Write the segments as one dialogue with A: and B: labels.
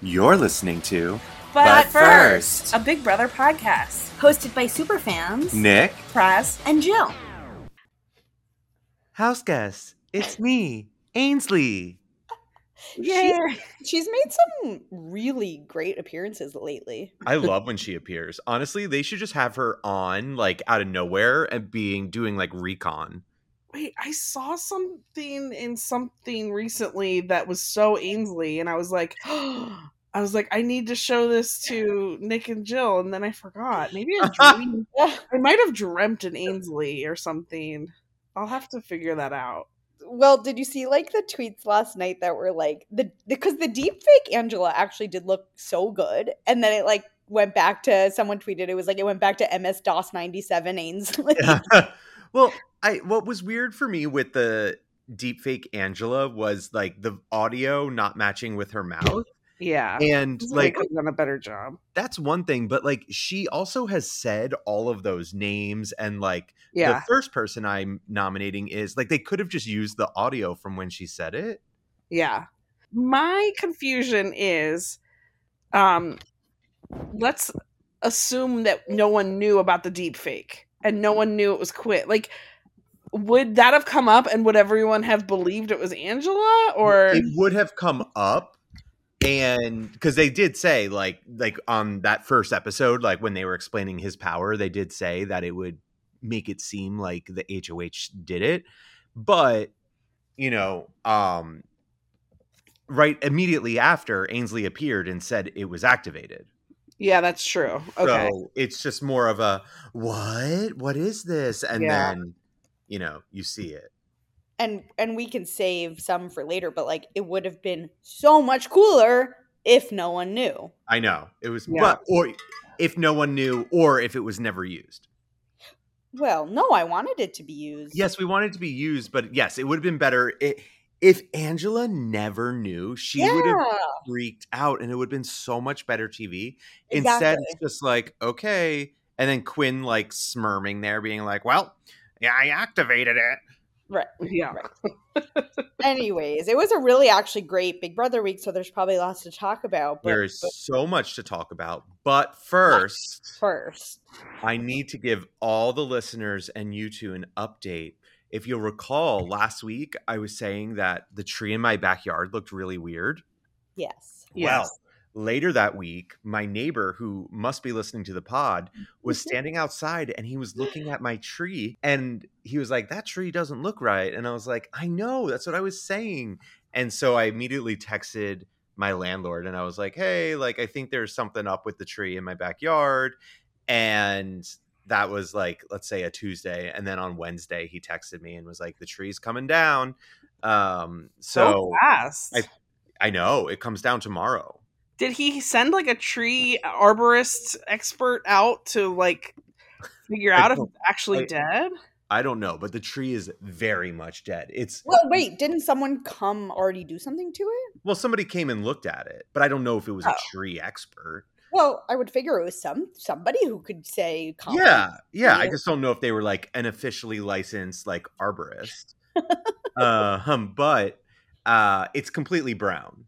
A: You're listening to
B: But First, a Big Brother podcast.
C: Hosted by superfans
A: Nick,
B: Praz,
C: and Jill.
A: House guests, it's me, Ainsley.
B: Yeah.
C: She's made some really great appearances lately.
A: I love when she appears. Honestly, they should just have her on, like, out of nowhere and doing, like, recon.
B: Wait, I saw something in something recently that was so Ainsley, and I was like, I need to show this to Nick and Jill, and then I forgot. Maybe I might have dreamt an Ainsley or something. I'll have to figure that out.
C: Well, did you see like the tweets last night that were like because the deep fake Angela actually did look so good, and then it like went back to someone tweeted it went back to MS DOS 97 Ainsley.
A: Well, what was weird for me with the deepfake Angela was like the audio not matching with her mouth.
B: Yeah.
A: And like
B: could have done a better job.
A: That's one thing, but like she also has said all of those names, and like
B: Yeah.
A: the first person I'm nominating is like they could have just used the audio from when she said it.
B: Yeah. My confusion is let's assume that no one knew about the deep fake and no one knew it was Quinn. Like, would that have come up and would everyone have believed it was Angela? Or
A: it would have come up, and because they did say like on that first episode, like when they were explaining his power, they did say that it would make it seem like the HOH did it, but right immediately after, Ainsley appeared and said it was activated.
B: Yeah, that's true. Okay.
A: So it's just more of a what is this? And then you see it.
C: And we can save some for later, but like it would have been so much cooler if no one knew.
A: I know. It was or if no one knew, or if it was never used.
C: Well, no, I wanted it to be used.
A: Yes, we wanted it to be used, but yes, it would have been better if Angela never knew. She would have freaked out, and it would have been so much better TV.
C: Exactly.
A: Instead, it's just like, okay. And then Quinn like smirming there, being like, well, yeah, I activated it.
C: Right.
B: Yeah.
C: Right. Anyways, it was a really actually great Big Brother week, so there's probably lots to talk about.
A: There is so much to talk about. But first, I need to give all the listeners and you two an update. If you'll recall, last week I was saying that the tree in my backyard looked really weird.
C: Yes.
A: Well, later that week, my neighbor, who must be listening to the pod, was standing outside and he was looking at my tree and he was like, that tree doesn't look right. And I was like, I know, that's what I was saying. And so I immediately texted my landlord and I was like, hey, like, I think there's something up with the tree in my backyard. And that was like, let's say a Tuesday. And then on Wednesday, he texted me and was like, the tree's coming down.
B: So fast.
A: I know, it comes down tomorrow.
B: Did he send like a tree arborist expert out to like figure out if it's actually dead?
A: I don't know, but the tree is very much dead.
C: Well, wait, didn't someone come already do something to it?
A: Well, somebody came and looked at it, but I don't know if it was a tree expert.
C: Well, I would figure it was somebody who could say
A: Yeah. I just don't know if they were like an officially licensed like arborist. But it's completely brown.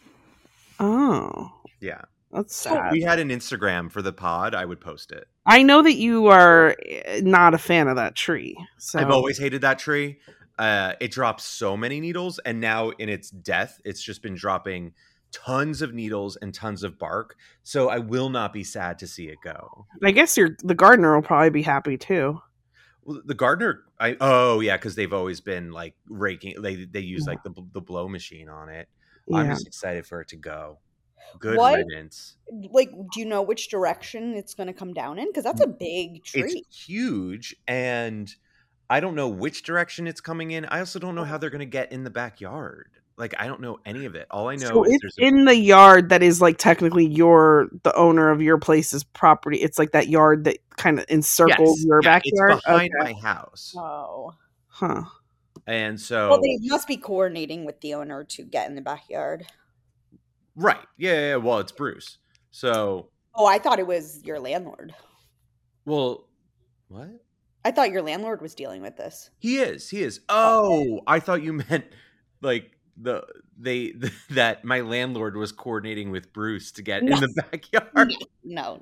B: Oh.
A: Yeah.
B: That's sad.
A: We had an Instagram for the pod. I would post it.
B: I know that you are not a fan of that tree. So
A: I've always hated that tree. It drops so many needles, and now in its death, it's just been dropping tons of needles and tons of bark. So I will not be sad to see it go.
B: I guess the gardener will probably be happy too.
A: Well, the gardener, because they've always been like raking. They use like the blow machine on it. Yeah. I'm just excited for it to go. Good riddance.
C: Like, do you know which direction it's going to come down in? Because that's a big tree.
A: It's huge, and I don't know which direction it's coming in. I also don't know how they're going to get in the backyard. Like, I don't know any of it. All I know is
B: it's in the yard that is like technically the owner of your place's property. It's like that yard that kind of encircles your backyard.
A: It's behind my house.
C: Oh.
B: Huh.
A: And so...
C: Well, they must be coordinating with the owner to get in the backyard.
A: Right. Yeah. Well, it's Bruce. So...
C: Oh, I thought it was your landlord.
A: Well, what?
C: I thought your landlord was dealing with this.
A: He is. Oh, I thought you meant like that my landlord was coordinating with Bruce to get
C: No.
A: in the backyard.
C: No.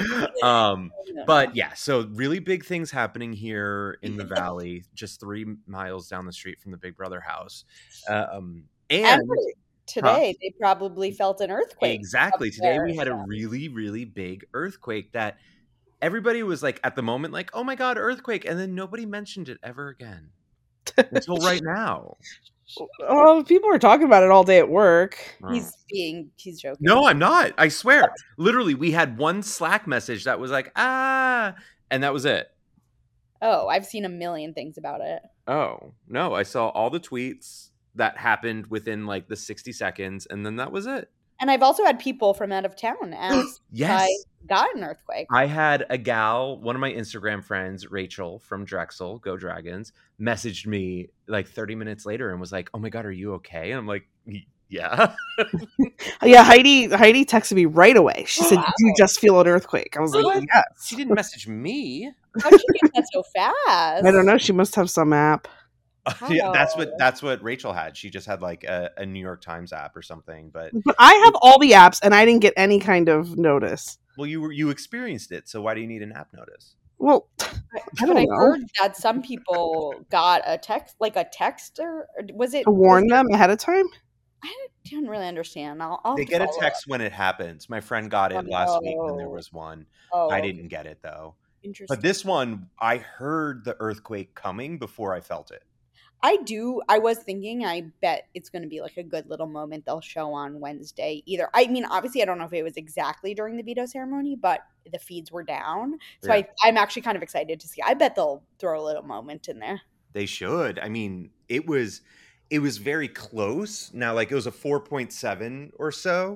A: But yeah, so really big things happening here in the valley, just 3 miles down the street from the Big Brother house. And
C: today they probably felt an earthquake.
A: Exactly. Today we had a
C: so.
A: really, really big earthquake that everybody was like, at the moment, like, oh my God, earthquake. And then nobody mentioned it ever again until right now.
B: Oh, people are talking about it all day at work.
C: He's joking.
A: No, I'm not. I swear. Literally, we had one Slack message that was like, and that was it.
C: Oh, I've seen a million things about it.
A: Oh, no. I saw all the tweets that happened within like the 60 seconds, and then that was it.
C: And I've also had people from out of town ask
A: yes.
C: if I got an earthquake.
A: I had a gal, one of my Instagram friends, Rachel from Drexel, Go Dragons, messaged me like 30 minutes later and was like, oh my God, are you okay? And I'm like, yeah.
B: Yeah, Heidi texted me right away. She said, did you just feel an earthquake? I was like,
A: What?
B: yes.
A: She didn't message me.
C: How'd she get that so fast?
B: I don't know. She must have some app.
A: Yeah, that's what Rachel had. She just had like a New York Times app or something. But
B: I have all the apps and I didn't get any kind of notice.
A: Well, you experienced it, so why do you need an app notice?
B: Well, I don't know.
C: Heard that some people got a text, or was it
B: to warn them ahead of time?
C: I don't really understand. I'll
A: they get a text when it happens. My friend got it last week when there was one. I didn't get it though.
C: Interesting.
A: But this one, I heard the earthquake coming before I felt it.
C: I was thinking, I bet it's going to be like a good little moment they'll show on Wednesday. Either, I mean, obviously, I don't know if it was exactly during the veto ceremony, but the feeds were down. So yeah. I'm actually kind of excited to see. I bet they'll throw a little moment in there.
A: They should. I mean, it was very close. Now, like it was a 4.7 or so,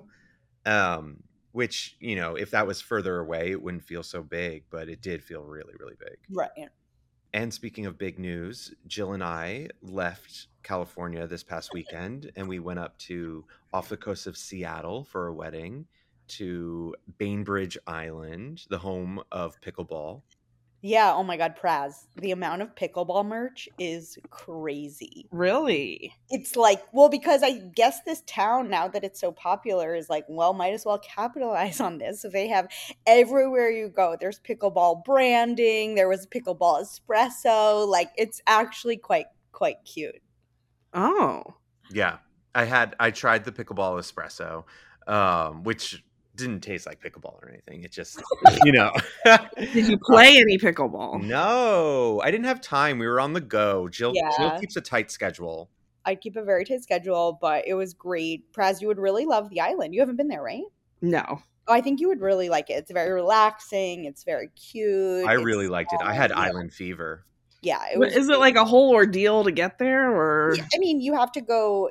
A: which, you know, if that was further away, it wouldn't feel so big, but it did feel really, really big.
C: Right. Yeah.
A: And speaking of big news, Jill and I left California this past weekend, and we went up off the coast of Seattle for a wedding to Bainbridge Island, the home of pickleball.
C: Yeah, oh my God, Praz. The amount of pickleball merch is crazy.
B: Really?
C: It's like, well, because I guess this town, now that it's so popular, is like, well, might as well capitalize on this. So they have everywhere you go, there's pickleball branding, there was pickleball espresso. Like, it's actually quite cute.
B: Oh.
A: Yeah. I tried the pickleball espresso, which didn't taste like pickleball or anything. It just, you know.
B: Did you play any pickleball?
A: No, I didn't have time. We were on the go. Jill keeps a tight schedule.
C: I keep a very tight schedule, but it was great. Praz, you would really love the island. You haven't been there, right?
B: No.
C: Oh, I think you would really like it. It's very relaxing. It's very cute.
A: I really liked it. I had island fever.
C: Yeah.
B: Is it like a whole ordeal to get there, or?
C: Yeah, I mean, you have to go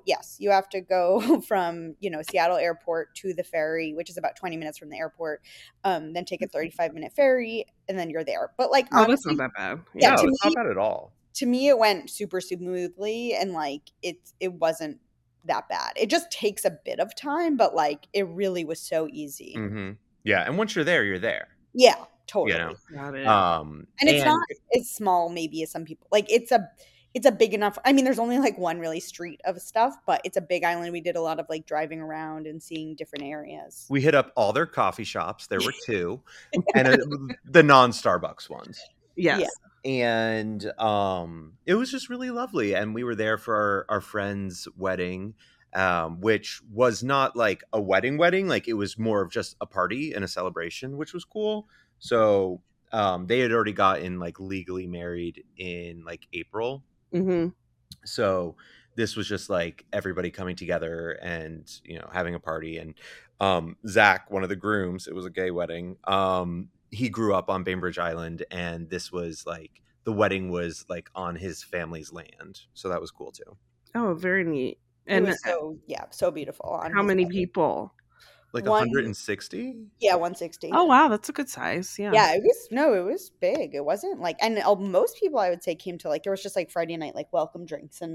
C: from, Seattle airport to the ferry, which is about 20 minutes from the airport, then take a 35-minute ferry, and then you're there. But like,
B: honestly, that's not that bad.
A: Yeah, no, it's not bad at all.
C: To me, it went super smoothly, and like, it wasn't that bad. It just takes a bit of time, but like, it really was so easy.
A: Mm-hmm. Yeah, and once you're there, you're there.
C: Yeah. Totally.
A: You know?
B: Got it.
C: And it's not as small maybe as some people. Like it's a big enough. I mean, there's only like one really street of stuff, but it's a big island. We did a lot of like driving around and seeing different areas.
A: We hit up all their coffee shops. There were 2, and the non-Starbucks ones.
B: Yes.
C: Yeah.
A: And it was just really lovely. And we were there for our friend's wedding, which was not like a wedding. Like it was more of just a party and a celebration, which was cool. So they had already gotten like legally married in like April.
B: Mm-hmm.
A: So this was just like everybody coming together and, having a party. And Zach, one of the grooms, it was a gay wedding. He grew up on Bainbridge Island, and this was like the wedding was like on his family's land. So that was cool too.
B: Oh, very neat.
C: And so beautiful.
B: How many people?
A: Like 160?
C: Yeah, 160.
B: Oh, wow. That's a good size. Yeah.
C: Yeah, it was big. It wasn't like, and most people I would say came to like, there was just like Friday night, like welcome drinks and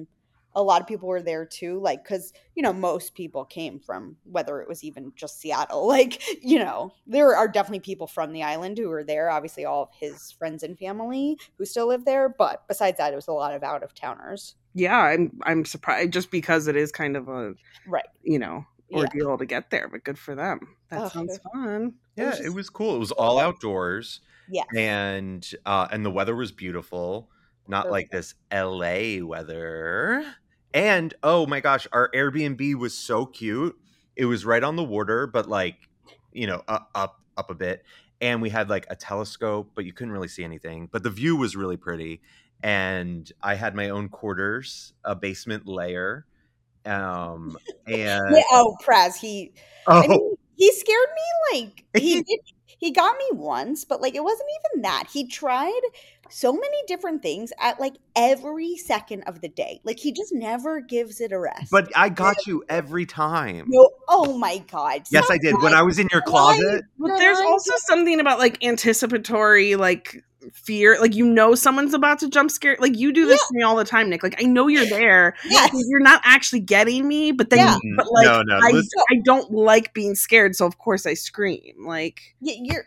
C: a lot of people were there too, like, because, you know, most people came from, whether it was even just Seattle, like, you know, there are definitely people from the island who were there, obviously all of his friends and family who still live there, but besides that, it was a lot of out-of-towners.
B: Yeah, I'm surprised just because it is kind of a,
C: Right.
B: you know,
C: Yeah.
B: ordeal to get there, but good for them. That
C: Oh,
B: sounds fun.
A: Yeah,
C: just-
A: it was cool. It was all outdoors.
C: Yeah.
A: And the weather was beautiful, not like this LA weather. And oh my gosh, our Airbnb was so cute. It was right on the water, but like, you know, up a bit. And we had like a telescope, but you couldn't really see anything. But the view was really pretty. And I had my own quarters, a basement layer. And
C: Yeah, oh, Praz, I mean, he scared me, like, he got me once, but like it wasn't even that. He tried so many different things at like every second of the day. Like he just never gives it a rest.
A: But I got you every time.
C: No, oh my God.
A: Yes, I did. When I was in your closet.
B: But there's also something about like anticipatory, like fear, like, you know, someone's about to jump scare. Like you do this to me all the time, Nick. Like I know you're there.
C: Yes.
B: You're not actually getting me, but then, but like,
A: no,
B: I don't like being scared, so of course I scream. Like
C: you're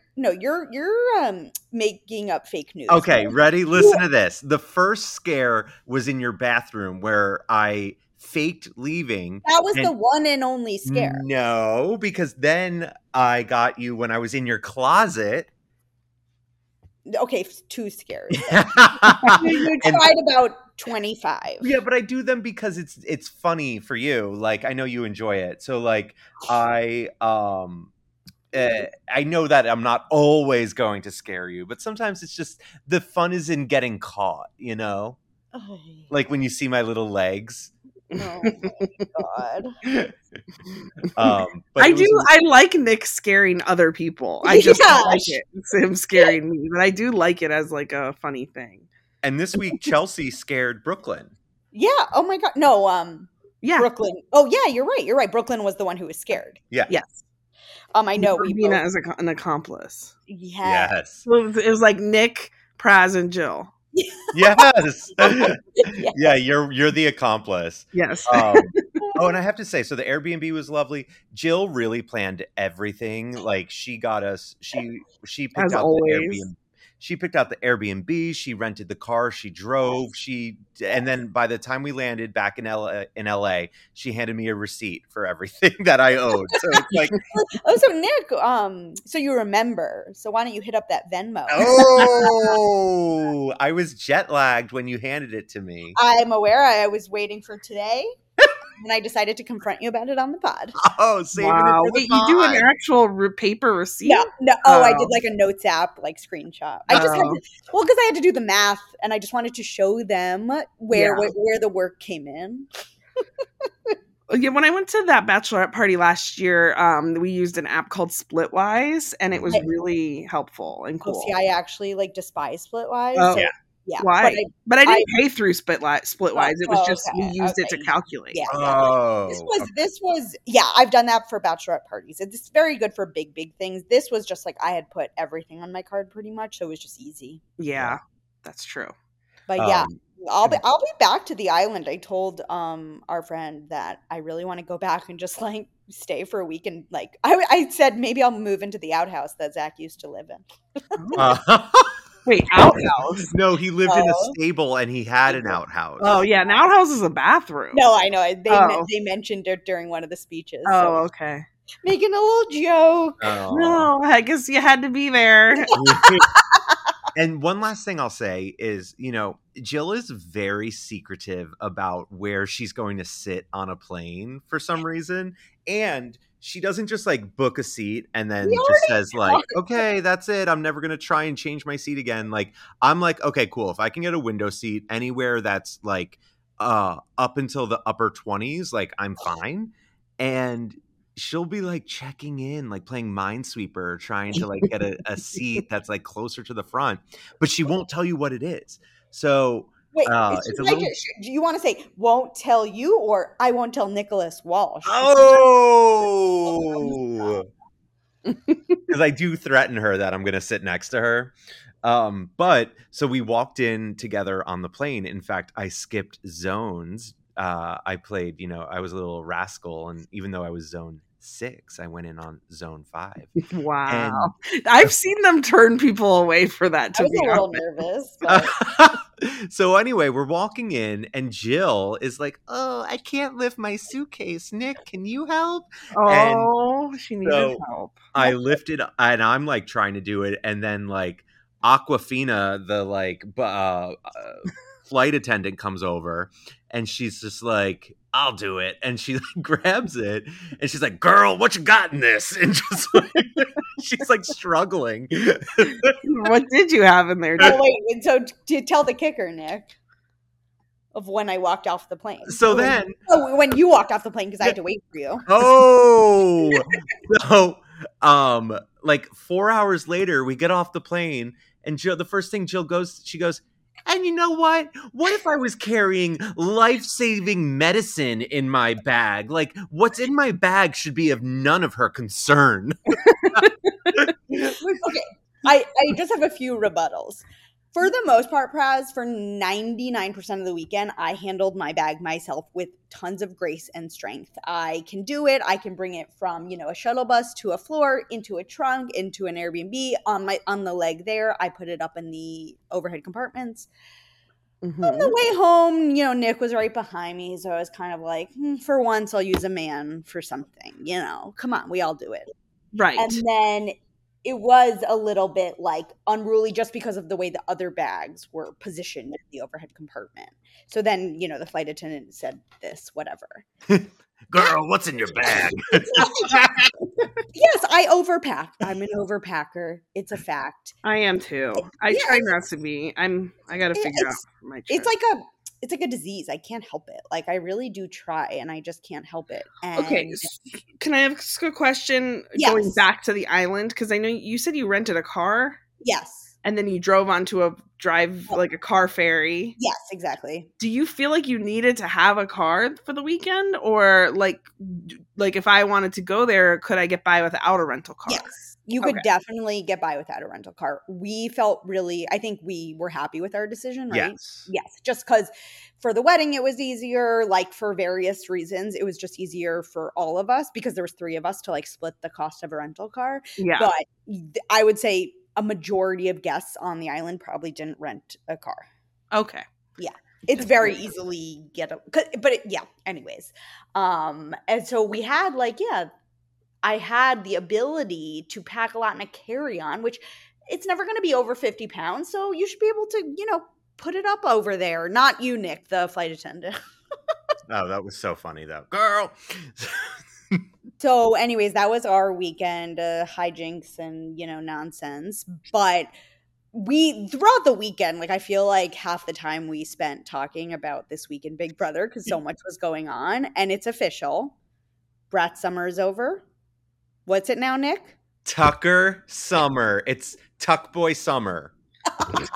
C: making up fake news.
A: Okay, ready? Listen to this. The first scare was in your bathroom where I faked leaving.
C: That was the one and only scare.
A: No, because then I got you when I was in your closet.
C: Okay, 2 scares. You
A: And-
C: tried about 25.
A: Yeah, but I do them because it's funny for you. Like I know you enjoy it. So like I know that I'm not always going to scare you, but sometimes it's just the fun is in getting caught, you know?
C: Oh,
A: Like when you see my little legs.
C: oh my God.
A: But
B: I like Nick scaring other people. I just don't like
C: Yeah.
B: it. It's him scaring me, but I do like it as like a funny thing.
A: And this week Chelsea scared Brooklyn.
C: Yeah. Oh my God. No.
B: Yeah.
C: Brooklyn. Oh yeah, you're right. You're right. Brooklyn was the one who was scared.
A: Yeah.
B: Yes.
C: I know we
B: Nina
C: both.
B: as an accomplice.
C: Yes.
B: So it was like Nick, Praz, and Jill.
A: Yes. Yeah, you're the accomplice.
B: Yes.
A: Oh, and I have to say, so the Airbnb was lovely. Jill really planned everything. Like she got us. She picked
B: As
A: out
B: always.
A: the Airbnb. She picked out the Airbnb. She rented the car. She drove. And then by the time we landed back in LA, she handed me a receipt for everything that I owed. So it's like,
C: Oh, so Nick, so you remember. So why don't you hit up that Venmo?
A: oh, I was jet lagged when you handed it to me.
C: I'm aware. I was waiting for today, and I decided to confront you about it on the pod.
A: Oh, saving it
B: Wow.
A: for the
B: Wait, you do an
A: pod.
B: actual paper receipt?
C: No. Oh, I
B: Oh.
C: did like a notes app, like screenshot. I just had to, because I had to do the math, and I just wanted to show them where the work came in.
B: Yeah, when I went to that bachelorette party last year, we used an app called Splitwise, and it was really helpful and cool.
C: See, I actually like despise Splitwise.
B: Oh.
C: So, yeah.
B: Why? But I didn't pay through Splitwise. It was just
C: okay,
B: we used it to calculate.
C: Yeah.
A: Oh,
C: This was I've done that for bachelorette parties. It's very good for big things. This was just like I had put everything on my card pretty much, so it was just easy.
B: Yeah, that's true.
C: But I'll be back to the island. I told our friend that I really want to go back and just like stay for a week, and like I said maybe I'll move into the outhouse that Zach used to live in.
B: Wait, outhouse?
A: No, he lived in a stable and he had an outhouse.
B: Oh yeah, an outhouse is a bathroom.
C: No, I know. They mentioned it during one of the speeches.
B: Oh,
C: so.
B: okay.
C: Making a little joke.
A: Oh.
B: No, I guess you had to be there.
A: And one last thing I'll say is, you know, Jill is very secretive about where she's going to sit on a plane for some reason. And she doesn't just like book a seat and then just says like, okay, that's it. I'm never going to try and change my seat again. Like, I'm like, okay, cool. If I can get a window seat anywhere that's like up until the upper 20s, like I'm fine. And she'll be like checking in, like playing Minesweeper, trying to like get a seat that's like closer to the front, but she won't tell you what it is. So
C: wait,
A: it's a little...
C: do you want to say won't tell you, or I won't tell Nicholas Walsh?
A: Oh, because I do threaten her that I'm going to sit next to her. But so we walked in together on the plane. In fact, I skipped zones I played, I was a little rascal, and even though I was zone 6, I went in on zone 5.
B: Wow.
A: And
B: I've seen them turn people away for that,
C: I
B: to
C: was
B: be
C: a little
B: honest.
C: nervous, but
A: so anyway, we're walking in, and Jill is like, "Oh, I can't lift my suitcase. Nick, can you help?" And
B: Oh, she needed
A: so
B: help.
A: I lifted, and I'm like trying to do it, and then like Aquafina, the flight attendant, comes over, and she's just like, "I'll do it," and she like grabs it, and she's like, "Girl, what you got in this?" And just like, she's like struggling.
B: What did you have in there?
C: oh wait, and so to tell the kicker, Nick, of when I walked off the plane.
A: So then,
C: when you walked off the plane because I had to wait for you.
A: oh, so like 4 hours later, we get off the plane, and Jill, the first thing she goes, "And you know what? What if I was carrying life-saving medicine in my bag? Like, what's in my bag should be of none of her concern."
C: Okay, I just have a few rebuttals. For the most part, Praz, for 99% of the weekend, I handled my bag myself with tons of grace and strength. I can do it. I can bring it from, a shuttle bus to a floor, into a trunk, into an Airbnb, on the leg there. I put it up in the overhead compartments.
B: Mm-hmm.
C: On the way home, Nick was right behind me, so I was kind of like, for once, I'll use a man for something. Come on, we all do it.
B: Right.
C: And then it was a little bit like unruly just because of the way the other bags were positioned in the overhead compartment. So then, the flight attendant said this, whatever.
A: Girl, what's in your bag?
C: Yes, I overpack. I'm an overpacker. It's a fact.
B: I am too. I try not to be. I got to figure out my trip.
C: It's like a disease. I can't help it. Like, I really do try, and I just can't help it. And
B: okay, can I ask a question going back to the island? Because I know you said you rented a car.
C: Yes.
B: And then you drove onto a car ferry.
C: Yes, exactly.
B: Do you feel like you needed to have a car for the weekend? Or like if I wanted to go there, could I get by without a rental car?
C: Yes. You could definitely get by without a rental car. We felt I think we were happy with our decision, right? Yes. Just because for the wedding, it was easier, like for various reasons. It was just easier for all of us because there was 3 of us to like split the cost of a rental car.
B: Yeah.
C: But I would say a majority of guests on the island probably didn't rent a car.
B: Okay.
C: Yeah. It's very easily anyways. And so we had I had the ability to pack a lot in a carry-on, which it's never going to be over 50 pounds. So you should be able to, put it up over there. Not you, Nick, the flight attendant.
A: Oh, that was so funny though. Girl.
C: So anyways, that was our weekend, hijinks and, nonsense. But throughout the weekend, I feel like half the time we spent talking about this week in Big Brother because so much was going on. And it's official. Brat summer is over. What's it now, Nick?
A: Tucker summer. It's Tuck Boy summer.
B: I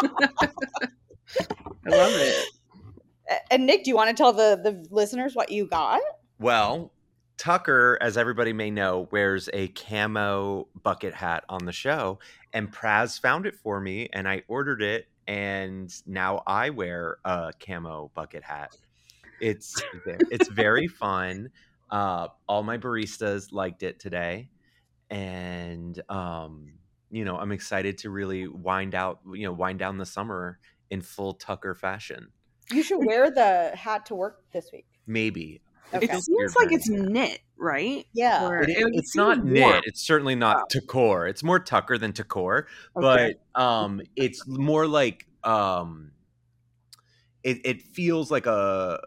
B: love it.
C: And Nick, do you want to tell the listeners what you got?
A: Well, Tucker, as everybody may know, wears a camo bucket hat on the show, and Praz found it for me, and I ordered it, and now I wear a camo bucket hat. It's very fun. All my baristas liked it today, and I'm excited to really wind down the summer in full Tucker fashion.
C: You should wear the hat to work this week.
A: Maybe.
B: Okay. It seems like it's knit, right?
C: Yeah.
A: It's not knit. It's certainly not Tucker. It's more Tucker than Tucker. Okay. But it's more like it feels like a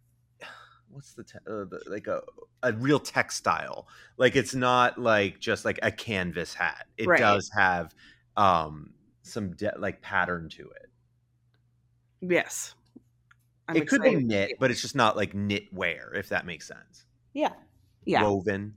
A: like a real textile. Like it's not like just like a canvas hat. It does have some pattern to it.
B: Yes.
A: It could be knit, but it's just not like knit wear, if that makes sense.
C: Yeah.
A: Woven.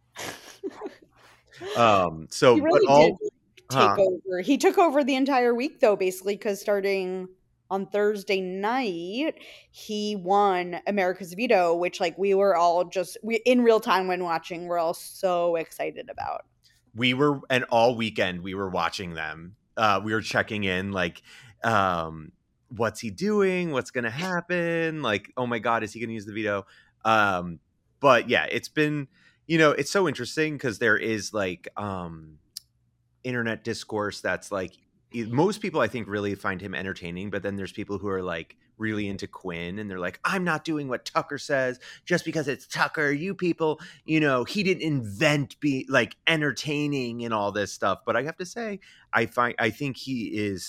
A: So
C: he really did take over. He took over the entire week though, basically, because starting on Thursday night, he won America's Veto, which we were all in real time when watching, we're all so excited about.
A: And all weekend we were watching them. We were checking in what's he doing? What's going to happen? Like, oh my God, is he going to use the veto? But yeah, it's been, it's so interesting because there is like internet discourse that's like, most people I think really find him entertaining, but then there's people who are like really into Quinn and they're like, I'm not doing what Tucker says just because it's Tucker. You people, he didn't invent be like entertaining and all this stuff. But I have to say, I think he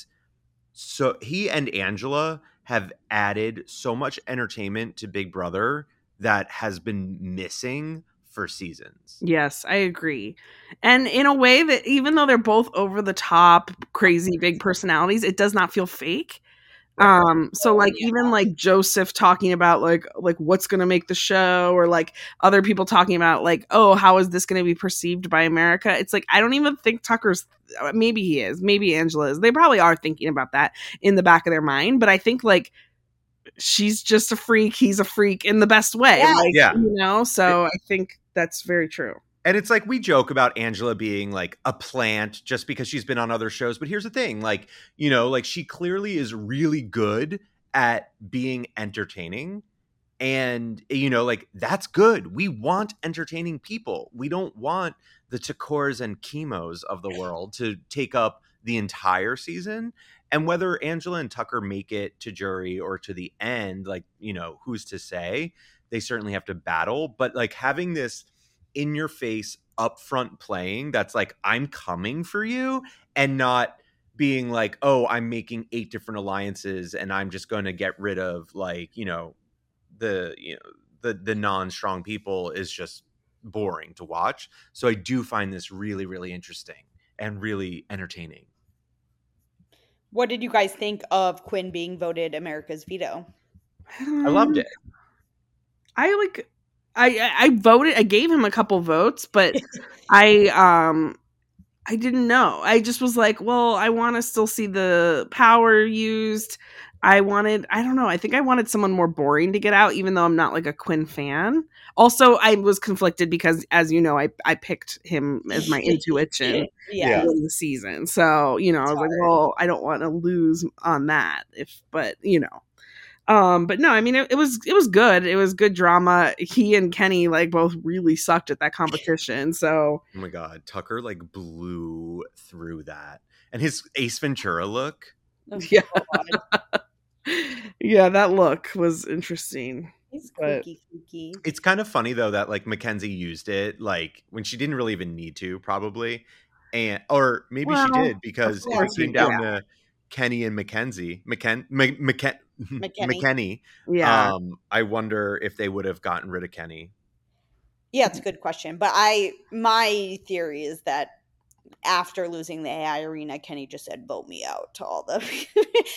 A: and Angela have added so much entertainment to Big Brother that has been missing for seasons.
B: Yes, I agree. And in a way that even though they're both over the top, crazy big personalities, it does not feel fake. So like even like Joseph talking about like what's going to make the show, or like other people talking about like, oh, how is this going to be perceived by America? It's like, I don't even think Tucker's, maybe he is, maybe Angela is. They probably are thinking about that in the back of their mind, but I think like she's just a freak, he's a freak in the best way.
C: Yeah.
B: Like, so I think that's very true.
A: And it's like, we joke about Angela being like a plant just because she's been on other shows. But here's the thing, like, like she clearly is really good at being entertaining. And, like, that's good. We want entertaining people. We don't want the Takors and Chemos of the world to take up the entire season. And whether Angela and Tucker make it to jury or to the end, like, who's to say? They certainly have to battle. But like having this in your face upfront playing that's like, I'm coming for you, and not being like, oh, I'm making 8 different alliances and I'm just going to get rid of like, the non-strong people, is just boring to watch. So I do find this really, really interesting and really entertaining.
C: What did you guys think of Quinn being voted America's veto?
A: I loved it.
B: I voted. I gave him a couple votes, but I didn't know. I just was like, well, I want to still see the power used. I don't know. I think I wanted someone more boring to get out, even though I'm not like a Quinn fan. Also, I was conflicted because, as you know, I picked him as my intuition in the season. So, I was like, well, I don't want to lose on that. But no, I mean, it was good. It was good drama. He and Kenny like both really sucked at that competition. So,
A: oh my God, Tucker like blew through that, and his Ace Ventura look.
C: Oh,
B: yeah. Yeah, that look was interesting.
C: He's kooky.
A: It's kind of funny though that like Mackenzie used it like when she didn't really even need to, probably, or maybe she did, because if it came down to Kenny and Mackenzie, McKenny.
B: Yeah.
A: I wonder if they would have gotten rid of Kenny.
C: Yeah, it's a good question. But my theory is that after losing the AI arena, Kenny just said, vote me out to all the this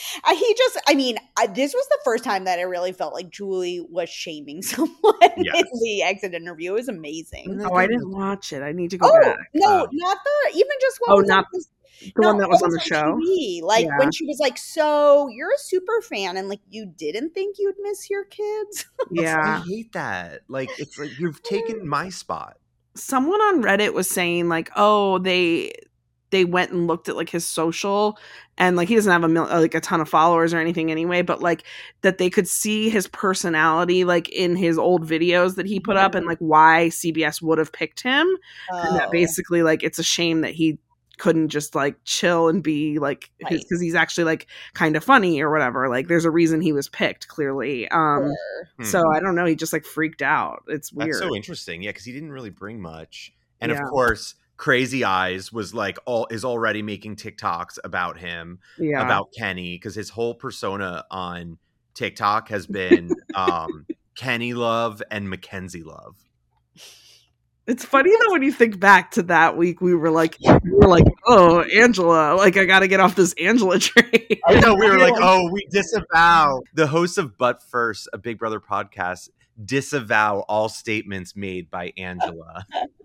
C: was the first time that I really felt like Julie was shaming someone in the exit interview. It was amazing.
B: Oh, I didn't watch it. I need to go back.
C: No, not even just one.
B: The one that was on the show.
C: TV. Like when she was like, so you're a super fan and like you didn't think you'd miss your kids?
A: Yeah. I hate that. Like, it's like, you've taken my spot.
B: Someone on Reddit was saying like, oh, they went and looked at like his social, and like he doesn't have a ton of followers or anything anyway, but like that they could see his personality like in his old videos that he put up, and like why CBS would have picked him. And that basically like it's a shame that he couldn't just like chill and be like, because he's actually like kind of funny or whatever. Like there's a reason he was picked, clearly. So I don't know, he just like freaked out. It's weird.
A: That's so interesting. Yeah, because he didn't really bring much. And of course, Crazy Eyes was like is already making TikToks about him, about Kenny, because his whole persona on TikTok has been Kenny love and Mackenzie love.
B: It's funny though when you think back to that week, we were like, oh, Angela, like I gotta get off this Angela train.
A: I know, we were like, oh, we disavow. The hosts of But First, a Big Brother podcast, disavow all statements made by Angela.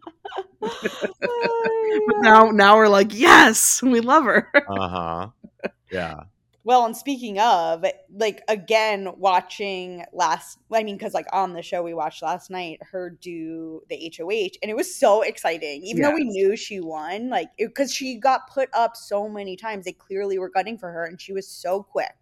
B: But now we're like, yes, we love her.
A: Yeah.
C: Well, and speaking of, like, again, watching because like on the show we watched last night, her do the HOH, and it was so exciting. Even though we knew she won, like, because she got put up so many times, they clearly were gunning for her, and she was so quick.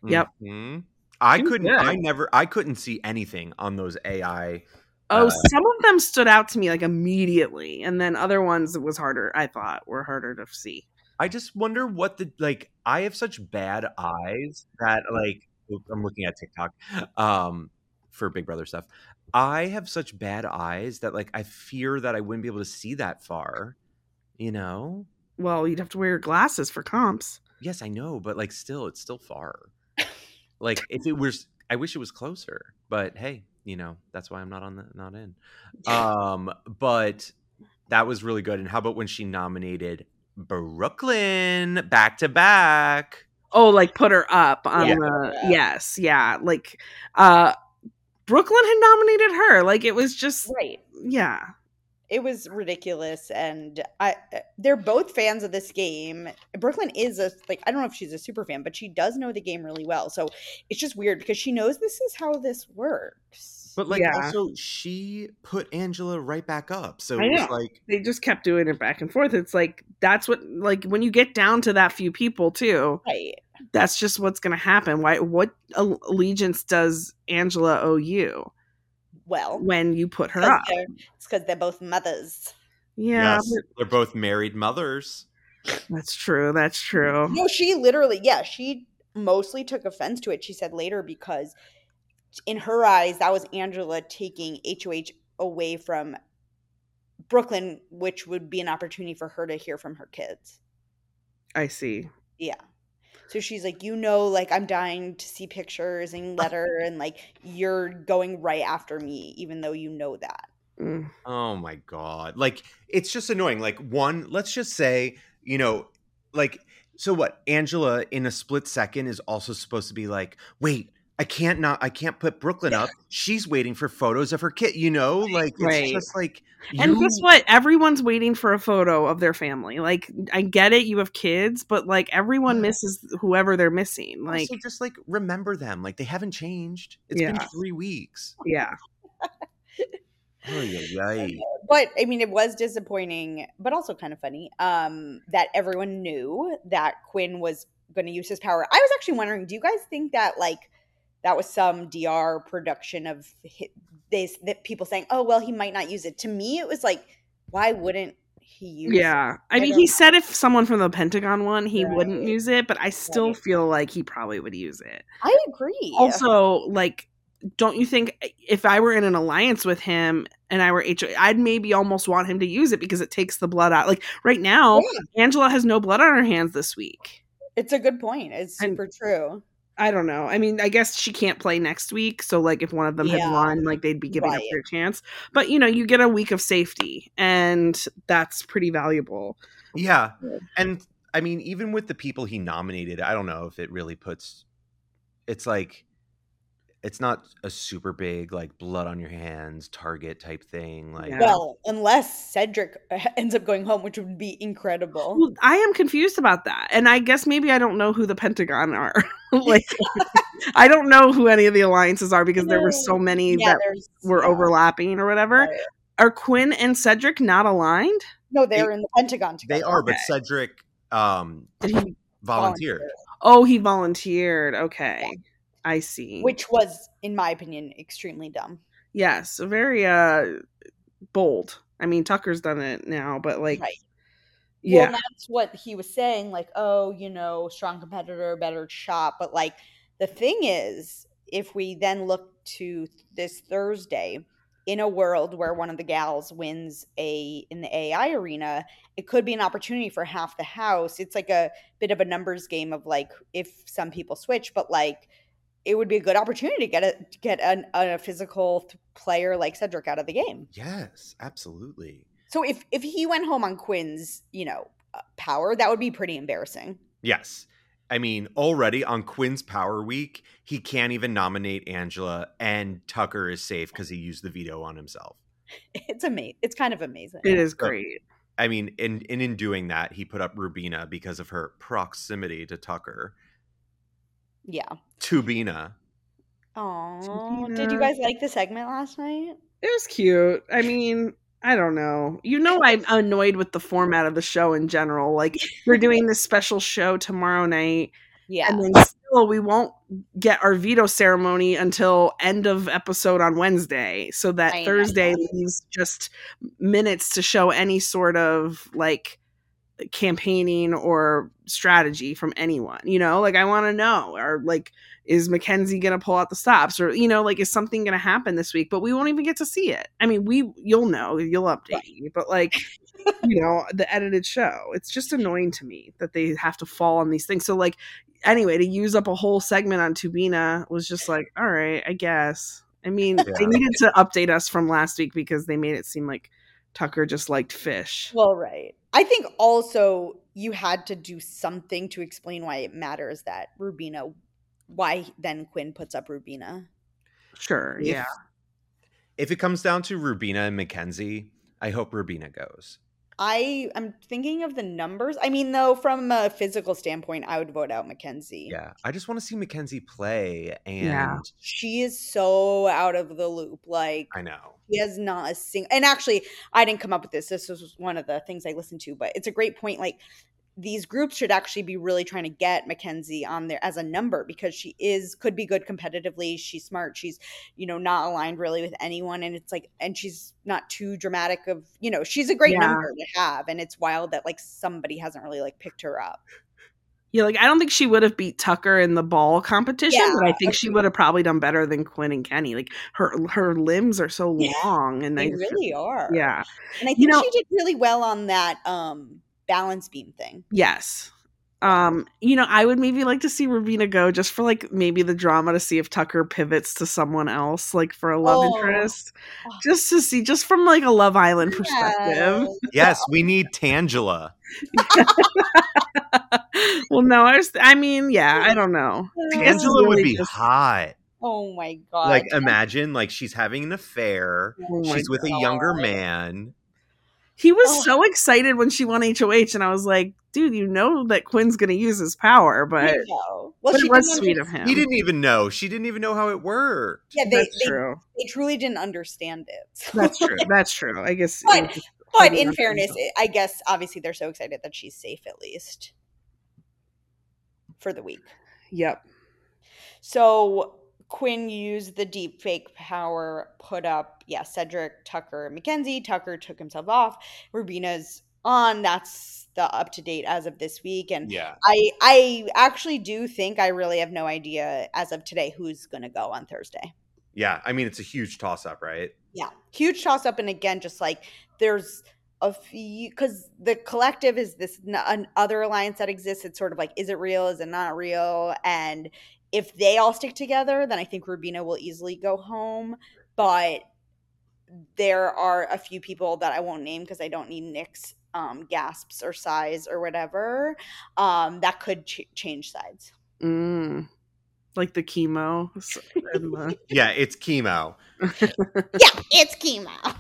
B: Yep.
A: Mm-hmm.
B: She was good.
A: I couldn't see anything on those AI.
B: Oh, some of them stood out to me like immediately, and then other ones it was harder. I thought were harder to see.
A: I just wonder what I have such bad eyes that I'm looking at TikTok for Big Brother stuff. I have such bad eyes that I fear that I wouldn't be able to see that far, you know?
B: Well, you'd have to wear your glasses for comps.
A: Yes, I know, but still it's still far. If it was I wish it was closer, but hey, that's why I'm not in. But that was really good. And how about when she nominated Brooklyn back to back?
B: Oh, put her up on yes, yeah. Brooklyn had nominated her. It was just
C: right.
B: Yeah.
C: It was ridiculous, and they're both fans of this game. Brooklyn is I don't know if she's a super fan, but she does know the game really well. So it's just weird because she knows this is how this works.
A: But also she put Angela right back up. So
B: I know. They just kept doing it back and forth. It's that's what when you get down to that few people too.
C: Right.
B: That's just what's going to happen. What allegiance does Angela owe you?
C: Well,
B: when you put her up,
C: it's because they're both mothers.
B: Yeah,
A: yes, they're both married mothers.
B: That's true.
C: No, she literally, she mostly took offense to it. She said later because in her eyes, that was Angela taking HOH away from Brooklyn, which would be an opportunity for her to hear from her kids.
B: I see.
C: Yeah. So she's I'm dying to see pictures and letter, and you're going right after me, even though you know that.
B: Mm.
A: Oh my God. It's just annoying. One, let's just say, so what? Angela in a split second is also supposed to be wait, I can't put Brooklyn up. She's waiting for photos of her kid, it's
B: right.
A: just
B: And guess what? Everyone's waiting for a photo of their family. I get it, you have kids, but everyone misses whoever they're missing.
A: Also just remember them. They haven't changed. It's been 3 weeks.
B: Yeah.
C: But I mean, it was disappointing, but also kind of funny that everyone knew that Quinn was going to use his power. I was actually wondering, do you guys think that that was some DR production of this, that people saying, oh, well, he might not use it? To me, it was why wouldn't he use it?
B: I mean, he said if someone from the Pentagon won, he wouldn't use it, but I still feel like he probably would use it.
C: I agree.
B: Also, don't you think if I were in an alliance with him and I were I'd maybe almost want him to use it because it takes the blood out. Right now, Angela has no blood on her hands this week.
C: It's a good point. It's super true.
B: I don't know. I mean, I guess she can't play next week. So if one of them had won, they'd be giving up their chance. But, you get a week of safety and that's pretty valuable.
A: Yeah. And I mean, even with the people he nominated, I don't know if it really puts, it's it's not a super big blood on your hands target type thing.
C: Well, unless Cedric ends up going home, which would be incredible.
B: Well, I am confused about that, and I guess maybe I don't know who the Pentagon are. I don't know who any of the alliances are because there were so many that were overlapping or whatever. Right. Are Quinn and Cedric not aligned?
C: No, they're in the Pentagon together.
A: They are, but Cedric
B: he
A: volunteered.
B: Oh, he volunteered. Okay. Yeah. I see.
C: Which was, in my opinion, extremely dumb.
B: Yes, very bold. I mean, Tucker's done it now, but
C: Well, that's what he was saying, strong competitor, better shot. But the thing is, if we then look to this Thursday, in a world where one of the gals wins in the AI arena, it could be an opportunity for half the house. It's a bit of a numbers game of if some people switch, but it would be a good opportunity to get a physical player like Cedric out of the game.
A: Yes, absolutely.
C: So if he went home on Quinn's, power, that would be pretty embarrassing.
A: Yes. I mean, already on Quinn's Power Week, he can't even nominate Angela, and Tucker is safe because he used the veto on himself.
C: It's amazing. It's kind of amazing.
B: It is great.
A: I mean, in doing that, he put up Rubina because of her proximity to Tucker.
C: Yeah.
A: Tubina.
C: Oh, did you guys like the segment last night?
B: It was cute. I mean, I don't know. I'm annoyed with the format of the show in general. We're doing this special show tomorrow night.
C: Yeah.
B: And then still Well, we won't get our veto ceremony until end of episode on Wednesday, so that
C: I
B: Thursday
C: know.
B: leaves just minutes to show any sort of like campaigning or strategy from anyone. Like I want to know, or like, is Mackenzie gonna pull out the stops, or like, is something gonna happen this week? But we won't even get to see it. I mean, you'll know, you'll update me, but like, the edited show, it's just annoying to me that they have to fall on these things. So like, anyway, to use up a whole segment on Tubina was just like, all right, I guess. I mean, they needed to update us from last week because they made it seem like Tucker just liked fish.
C: Well, right. I think also you had to do something to explain why it matters that Rubina, why then Quinn puts up Rubina.
B: Sure, yeah.
A: If it comes down to Rubina and Mackenzie, I hope Rubina goes.
C: I'm thinking of the numbers. I mean, though, from a physical standpoint, I would vote out Mackenzie.
A: Yeah, I just want to see Mackenzie play, and
C: she is so out of the loop. Like,
A: I know.
C: She has not a single. And actually, I didn't come up with this. This was one of the things I listened to, but it's a great point. Like, these groups should actually be really trying to get Mackenzie on there as a number, because she could be good competitively. She's smart. She's, not aligned really with anyone. And it's like, and she's not too dramatic of, she's a great number to have. And it's wild that like somebody hasn't really like picked her up.
B: Yeah, like I don't think she would have beat Tucker in the ball competition, but I think she would have probably done better than Quinn and Kenny. Like her limbs are so long, and
C: they really are.
B: Yeah,
C: and I think she did really well on that balance beam thing.
B: Yes. I would maybe like to see Rubina go just for like maybe the drama, to see if Tucker pivots to someone else, like for a love interest, just to see, just from like a Love Island perspective.
A: Yes, we need Tangela.
B: Well, no, I mean, yeah, I don't know.
A: Tangela would be hot.
C: Oh my God.
A: Like, imagine, like, she's having an affair. She's with a younger man.
B: He was so excited when she won HOH, and I was like, dude, that Quinn's going to use his power, but,
C: well,
B: but it was sweet of him.
A: He didn't even know. She didn't even know how it worked.
C: Yeah, they truly didn't understand it.
B: That's true. That's true. I guess.
C: But in fairness, I guess obviously they're so excited that she's safe at least for the week.
B: Yep.
C: So Quinn used the deep fake power, put up, Cedric, Tucker, Mackenzie. Tucker took himself off. Rubina's on. That's the up to date as of this week. And I actually do think I really have no idea as of today who's going to go on Thursday.
A: Yeah. I mean, it's a huge toss up, right?
C: Yeah. Huge toss up. And again, just like there's a few, because the collective is this other alliance that exists. It's sort of like, is it real? Is it not real? And if they all stick together, then I think Rubina will easily go home. But there are a few people that I won't name because I don't need Nick's gasps or sighs or whatever that could change sides.
B: Like the chemo.
A: Yeah, it's chemo.
C: Yeah, it's chemo.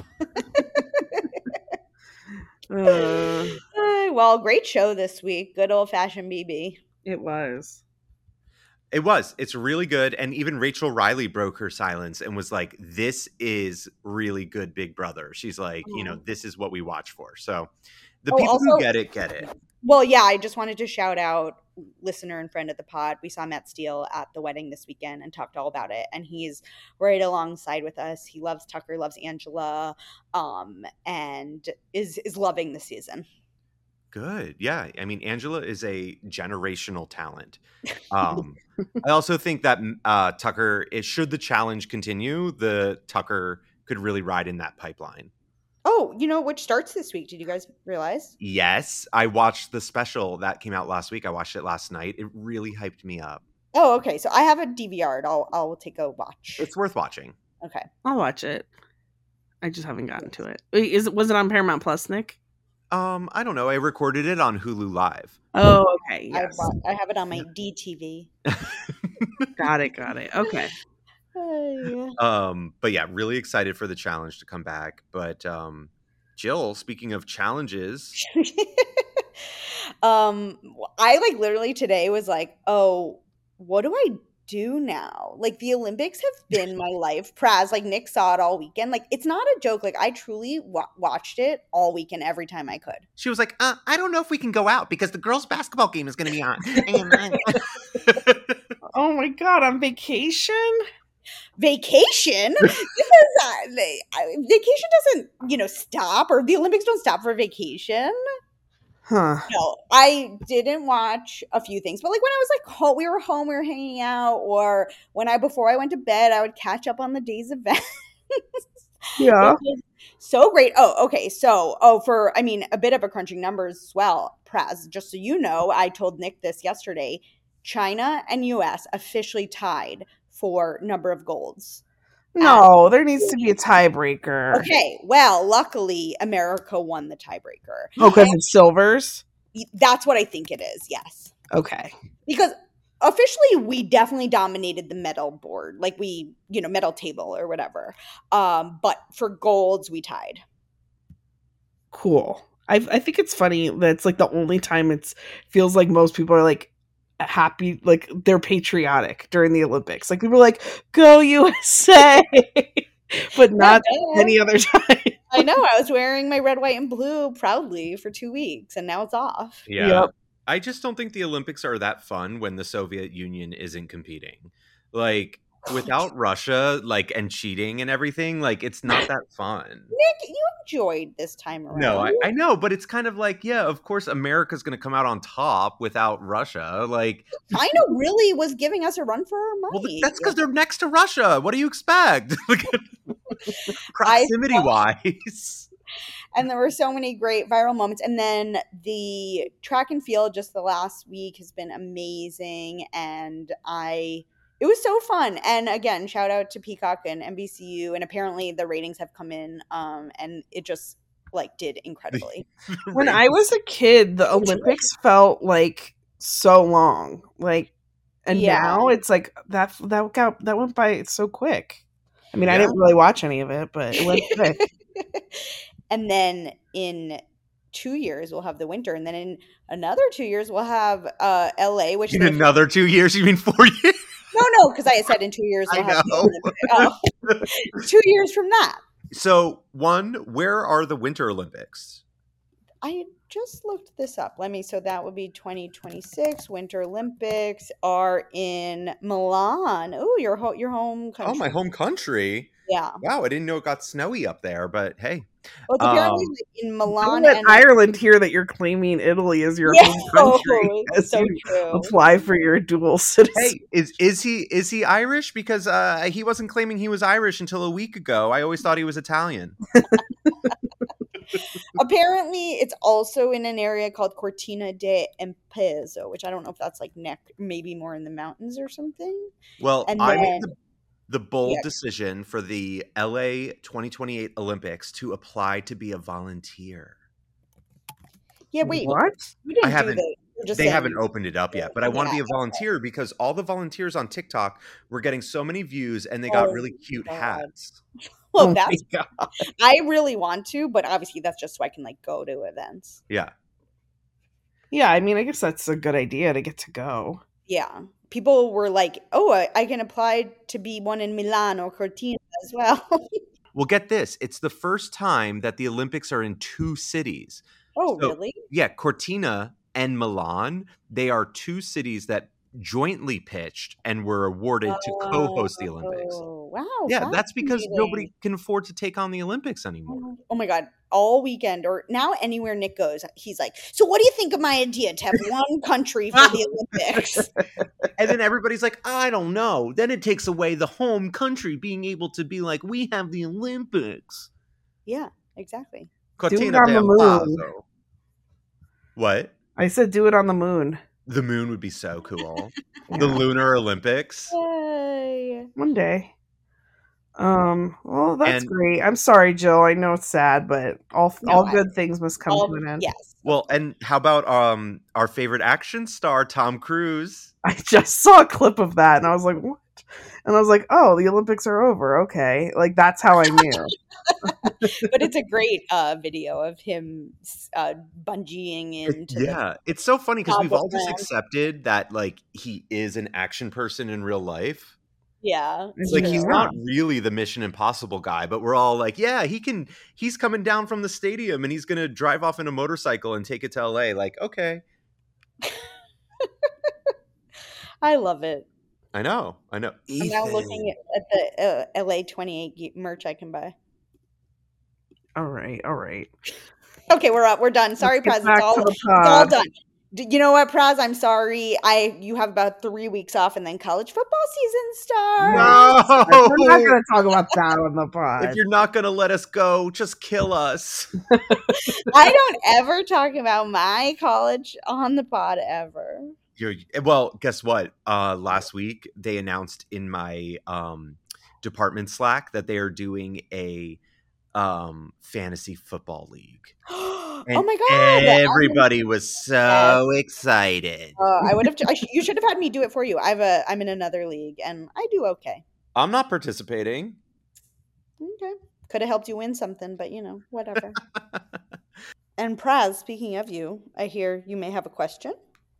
C: Well, great show this week. Good old-fashioned BB.
B: It was.
A: It's really good. And even Rachel Riley broke her silence and was like, this is really good Big Brother. She's like, this is what we watch for. So the people who get it, get it.
C: Well, yeah, I just wanted to shout out listener and friend of the pod. We saw Matt Steele at the wedding this weekend and talked all about it. And he's right alongside with us. He loves Tucker, loves Angela, and is loving the season.
A: Good. Yeah. I mean, Angela is a generational talent. I also think that Tucker, should the challenge continue, Tucker could really ride in that pipeline.
C: Oh, which starts this week. Did you guys realize?
A: Yes. I watched the special that came out last week. I watched it last night. It really hyped me up.
C: Oh, okay. So I have a DVR. I'll take a watch.
A: It's worth watching.
C: Okay.
B: I'll watch it. I just haven't gotten to it. Wait, was it on Paramount Plus, Nick?
A: I don't know. I recorded it on Hulu Live.
B: Oh, okay. Yes.
C: I have it on my DTV.
B: Got it. Okay.
A: But yeah, really excited for the challenge to come back. But Jill, speaking of challenges,
C: I literally today was like, oh, what do I do now? Like, the Olympics have been my life. Praz, Nick saw it all weekend. It's not a joke. I truly watched it all weekend every time I could.
A: She was like, I don't know if we can go out because the girls' basketball game is going to be on.
B: my God, on vacation?
C: Vacation? Vacation doesn't, stop, or the Olympics don't stop for vacation.
B: Huh.
C: No, I didn't watch a few things, but like when I was like home, we were hanging out, or before I went to bed, I would catch up on the day's events.
B: Yeah.
C: It was so great. Oh, okay. So, a bit of a crunching numbers as well, Praz, just so you know, I told Nick this yesterday. China and US officially tied for number of golds.
B: No, there needs to be a tiebreaker.
C: Okay, well, luckily, America won the tiebreaker.
B: Oh, because it's silvers?
C: That's what I think it is, yes.
B: Okay.
C: Because officially, we definitely dominated the medal board, like medal table or whatever. But for golds, we tied.
B: Cool. I think it's funny that it's like the only time it feels like most people are like happy, like they're patriotic during the Olympics. Like people are like, go USA, but not any other time.
C: I know. I was wearing my red, white, and blue proudly for 2 weeks, and now it's off.
A: Yeah.
B: Yep.
A: I just don't think the Olympics are that fun when the Soviet Union isn't competing. Like, without Russia, like, and cheating and everything, like, it's not that fun.
C: Nick, you enjoyed this time around.
A: No, I know, but it's kind of like, yeah, of course America's going to come out on top without Russia. Like,
C: China really was giving us a run for our money.
A: well, that's because they're next to Russia. What do you expect? Proximity-wise.
C: And there were so many great viral moments. And then the track and field just the last week has been amazing. And it was so fun. And again, shout out to Peacock and NBCU. And apparently the ratings have come in and it just did incredibly.
B: When I was a kid, the Olympics felt like so long. Now it's like that went by so quick. I mean, I didn't really watch any of it, but it went quick.
C: And then in 2 years we'll have the winter, and then in another 2 years we'll have LA. Which
A: in another 2 years? You mean 4 years?
C: No, because I said in 2 years we'll have the 2 years from that.
A: So, where are the Winter Olympics?
C: I just looked this up. So that would be 2026. Winter Olympics are in Milan. Oh, your home country.
A: Oh, my home country.
C: Yeah.
A: Wow, I didn't know it got snowy up there, but hey.
C: Well, it's apparently in Milan.
B: Don't let Ireland hear that you're claiming Italy as your home country as
C: so
B: you
C: true.
B: apply for your dual citizenship.
A: Hey, is he Irish? Because he wasn't claiming he was Irish until a week ago. I always thought he was Italian.
C: Apparently, it's also in an area called Cortina d'Ampezzo, which I don't know if that's maybe more in the mountains or something.
A: Well, I made the bold decision for the LA 2028 Olympics to apply to be a volunteer.
C: Yeah, wait.
B: What?
A: I haven't. They haven't opened it up yet, but I want to be a volunteer because all the volunteers on TikTok were getting so many views and they got really cute hats.
C: Well, I really want to, but obviously that's just so I can go to events.
A: Yeah.
B: Yeah, I mean, I guess that's a good idea to get to go.
C: Yeah. People were like, oh, I can apply to be one in Milan or Cortina as well.
A: Well, get this. It's the first time that the Olympics are in 2 cities.
C: Oh, really?
A: Yeah, Cortina and Milan, they are 2 cities that jointly pitched and were awarded to co-host the Olympics.
C: Wow.
A: Yeah, that's because nobody can afford to take on the Olympics anymore.
C: Oh my God. All weekend or now anywhere Nick goes, he's like, so what do you think of my idea to have one country for the Olympics?
A: And then everybody's like, I don't know. Then it takes away the home country being able to be like, we have the Olympics.
C: Yeah, exactly.
A: Cortina d'Ampezzo. What?
B: I said do it on the moon.
A: The moon would be so cool. The Lunar Olympics.
C: Yay.
B: One day. Well, that's great. I'm sorry, Jill. I know it's sad, but all good things must come to an end.
C: Yes.
A: Well, and how about our favorite action star, Tom Cruise?
B: I just saw a clip of that, and I was like, what? And I was like, oh, the Olympics are over. Okay. That's how I knew.
C: But it's a great video of him bungeeing into
A: it's so funny because we've all just accepted that he is an action person in real life.
C: Yeah.
A: It's he's not really the Mission Impossible guy, but we're all like, yeah, he's coming down from the stadium and he's gonna drive off in a motorcycle and take it to LA. Okay.
C: I love it.
A: I know.
C: I'm now looking at the LA 28 merch I can buy.
B: All right.
C: Okay, we're up. We're done. Sorry,
B: Let's
C: Praz.
B: get back to the
C: It's all
B: pod.
C: done. You know what, Praz? I'm sorry. You have about 3 weeks off, and then college football season starts.
A: No!
B: We're not going to talk about that on the pod.
A: If you're not going to let us go, just kill us.
C: I don't ever talk about my college on the pod ever.
A: Well, guess what? Last week they announced in my department Slack that they are doing a fantasy football league.
C: Oh my god!
A: Everybody was so excited.
C: I would have. You should have had me do it for you. I'm in another league, and I do okay.
A: I'm not participating.
C: Okay, could have helped you win something, but whatever. And Praz, speaking of you, I hear you may have a question.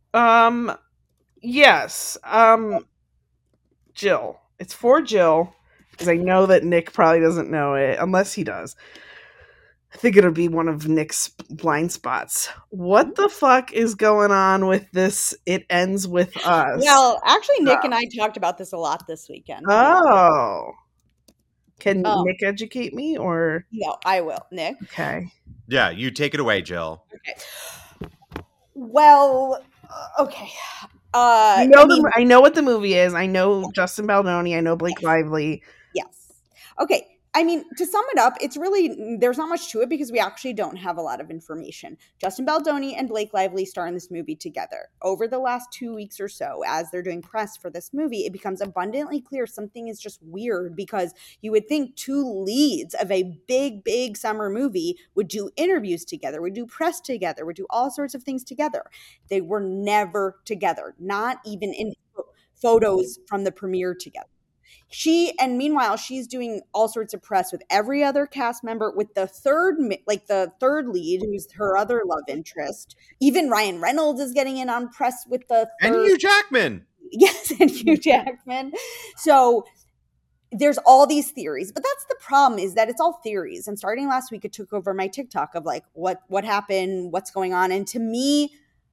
B: Yes. Jill. It's for Jill, because I know that Nick probably doesn't know it, unless he does. I think it'll be one of Nick's blind spots. What the fuck is going on with this? It ends with us.
C: Well, actually, Nick and I talked about this a lot this weekend.
B: Oh. Can Nick educate me, or?
C: No, I will. Nick?
B: Okay.
A: Yeah, you take it away, Jill.
C: Okay. Well, okay.
B: I know what the movie is. I know Justin Baldoni. I know Blake Lively.
C: Yes. Okay. I mean, to sum it up, it's really, there's not much to it because we actually don't have a lot of information. Justin Baldoni and Blake Lively star in this movie together. Over the last 2 weeks or so, as they're doing press for this movie, it becomes abundantly clear something is just weird, because you would think two leads of a big, big summer movie would do interviews together, would do press together, would do all sorts of things together. They were never together, not even in photos from the premiere together. Meanwhile, she's doing all sorts of press with every other cast member, with the third lead, who's her other love interest. Even Ryan Reynolds is getting in on press with the third.
A: And Hugh Jackman.
C: Yes, and Hugh Jackman. So there's all these theories, but that's the problem, is that it's all theories. And starting last week, it took over my TikTok of like, what happened, what's going on. And to me,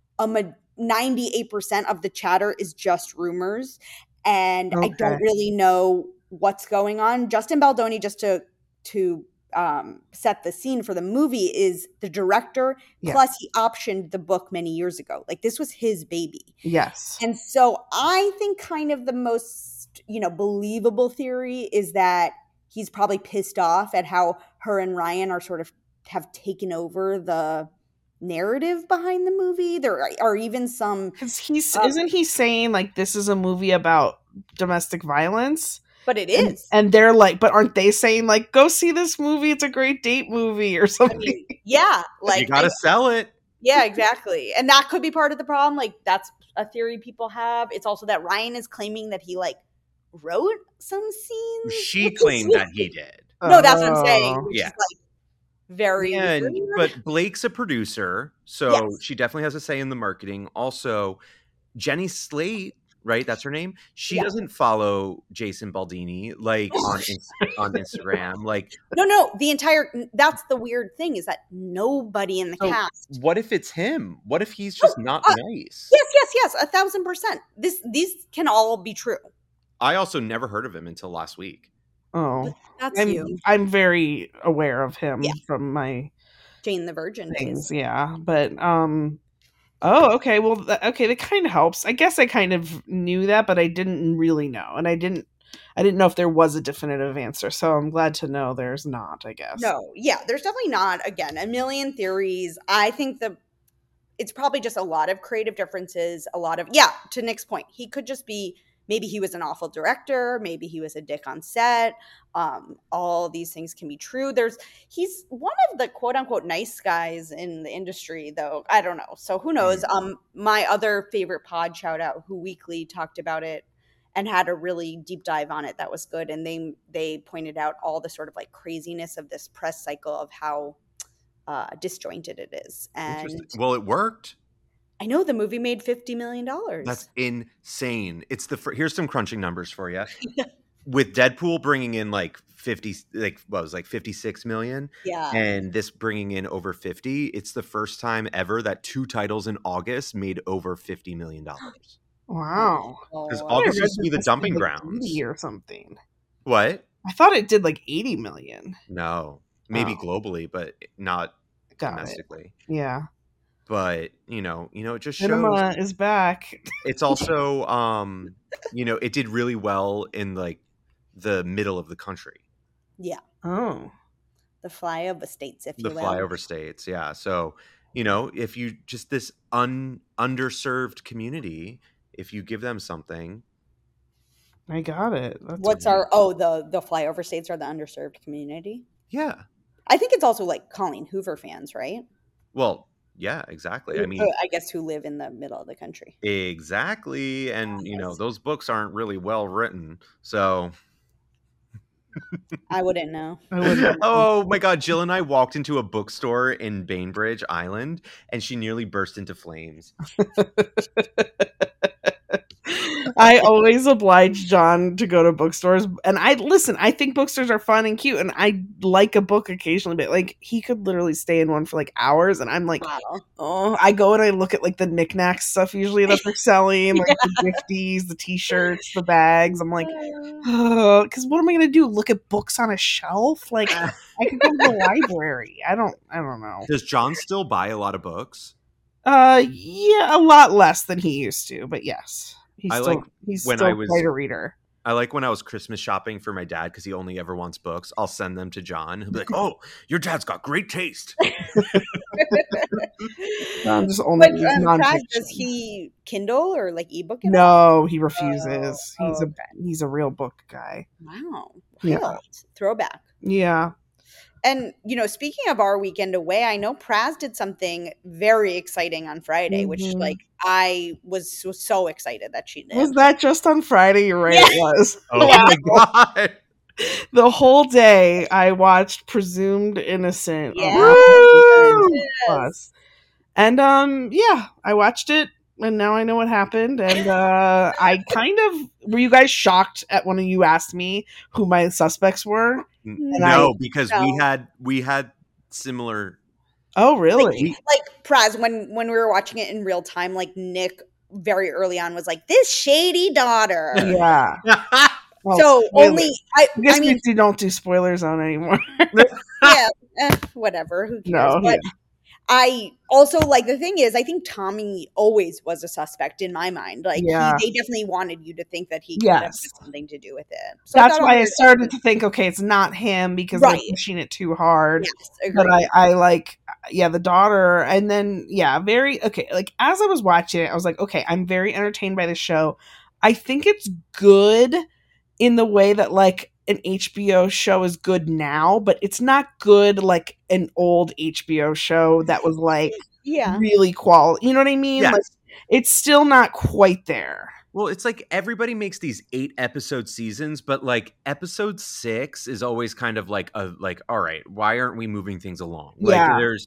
C: 98% of the chatter is just rumors. And okay. I don't really know what's going on. Justin Baldoni, just to set the scene for the movie, is the director. Yeah. Plus, he optioned the book many years ago. Like, this was his baby.
B: Yes.
C: And so I think kind of the most, believable theory is that he's probably pissed off at how her and Ryan are sort of have taken over the narrative behind the movie. There are even some,
B: because isn't he saying like this is a movie about domestic violence?
C: But it is,
B: and they're like, but aren't they saying like, go see this movie, it's a great date movie or something?
C: I mean, yeah, like
A: you gotta sell it.
C: Yeah, exactly. And that could be part of the problem. Like, that's a theory people have. It's also that Ryan is claiming that he like wrote some scenes.
A: She claimed that he did.
C: No, that's what I'm saying.
A: Yeah.
C: Like, very weird.
A: But Blake's a producer, so
C: yes.
A: She definitely has a say in the marketing. Also, Jenny Slate, right? That's her name. She doesn't follow Jason Baldini like on Instagram. Like,
C: no, that's the weird thing, is that nobody in the cast.
A: What if it's him? What if he's just not nice?
C: Yes, 1,000%. These can all be true.
A: I also never heard of him until last week.
B: Oh,
C: that's you.
B: I'm very aware of him from my
C: Jane the Virgin
B: things.
C: days.
B: Yeah, but oh, okay. Well, that kind of helps. I guess I kind of knew that, but I didn't really know, and I didn't know if there was a definitive answer. So I'm glad to know there's not. I guess.
C: No, yeah, there's definitely not. Again, a million theories. I think it's probably just a lot of creative differences. A lot of To Nick's point, he could just be. Maybe he was an awful director. Maybe he was a dick on set. All these things can be true. He's one of the quote unquote nice guys in the industry, though. I don't know. So who knows? My other favorite pod, shout out, Who Weekly, talked about it and had a really deep dive on it. That was good. And they pointed out all the sort of like craziness of this press cycle of how disjointed it is. And
A: well, it worked.
C: I know the movie made $50 million.
A: That's insane. Here's some crunching numbers for you. With Deadpool bringing in like 56 million.
C: Yeah.
A: And this bringing in over 50. It's the first time ever that two titles in August made over $50 million.
B: Wow.
A: Because
C: Oh,
B: I
A: August
B: read
A: used to be
B: that
A: the
B: this
A: dumping
B: did, like,
A: grounds.
B: 80 or something.
A: What?
B: I thought it did like 80 million.
A: No, maybe
B: Oh.
A: globally, but not
B: Got
A: domestically.
B: it. Yeah.
A: But it just shows.
B: Cinema is back.
A: It's also, it did really well in like the middle of the country,
C: yeah.
B: Oh.
C: The flyover states, if
A: the
C: you will.
A: flyover states. Yeah. So, if you just this underserved community, if you give them something,
B: I got it. That's
C: What's our the flyover states are the underserved community.
A: yeah.
C: I think it's also like Colleen Hoover fans, right?
A: Well, yeah, exactly. I mean,
C: I guess who live in the middle of the country.
A: exactly. And,
C: Yes.
A: those books aren't really well written. So,
C: I wouldn't know.
B: I wouldn't.
A: oh my God. Jill and I walked into a bookstore in Bainbridge Island and she nearly burst into flames.
B: I always oblige John to go to bookstores, and I think bookstores are fun and cute, and I like a book occasionally, but like he could literally stay in one for like hours, and I'm like,
C: Wow.
B: oh, I go and I look at like the knickknack stuff usually that they're selling, like the gifties, the t-shirts, the bags. I'm like, because what am I gonna do? Look at books on a shelf? Like I could go to the library. I don't know.
A: Does John still buy a lot of books?
B: Yeah, a lot less than he used to, but yes. He's
A: when
B: still
A: I was-
B: quite a reader.
A: I like when I was Christmas shopping for my dad because he only ever wants books. I'll send them to John. He'll be like, "Oh, your dad's got great taste."
B: Just only
C: But
B: reads
C: Brad,
B: nonfiction.
C: does he Kindle or like ebook it? all?
B: No, he refuses.
C: Oh,
B: He's a real book guy.
C: Wow.
B: Yeah.
C: Wild. Throwback.
B: Yeah.
C: And, speaking of our weekend away, I know Praz did something very exciting on Friday, which,
B: Mhm.
C: like, I was so excited that she did.
B: Was that just on Friday? You're right,
C: Yeah.
B: it was.
A: Oh my God.
B: The whole day I watched Presumed Innocent on
C: Yeah.
B: Apple TV+.
C: Yes.
B: And yeah, I watched it and now I know what happened. And I kind of, were you guys shocked at when you asked me who my suspects were?
A: No, because
C: No.
A: we had similar.
B: Oh, really?
C: Like, Praz, when we were watching it in real time, like, Nick very early on was like, this shady daughter.
B: Yeah. Well,
C: So
B: spoilers.
C: only,
B: I guess
C: I mean,
B: we don't do spoilers on anymore.
C: yeah, whatever, who cares?
B: No,
C: But
B: yeah.
C: I also, like, the thing is, I think Tommy always was a suspect in my mind. Like,
B: Yeah.
C: they definitely wanted you to think that he could have
B: Yes.
C: had something to do with it. So
B: That's
C: thought
B: why I
C: was-
B: started to think, okay, it's not him because
C: Right.
B: they're pushing it too hard.
C: Yes,
B: But
C: agreed.
B: I like, yeah, the daughter, and then like as I was watching it, I was like, okay, I'm very entertained by the show. I think it's good in the way that like an HBO show is good now, but it's not good like an old HBO show that was like
C: Yeah.
B: really quality. You know what I mean?
A: Yes.
B: Like it's still not quite there.
A: Well, it's like everybody makes these 8-episode seasons, but like episode 6 is always kind of like all right, why aren't we moving things along?
B: Yeah.
A: Like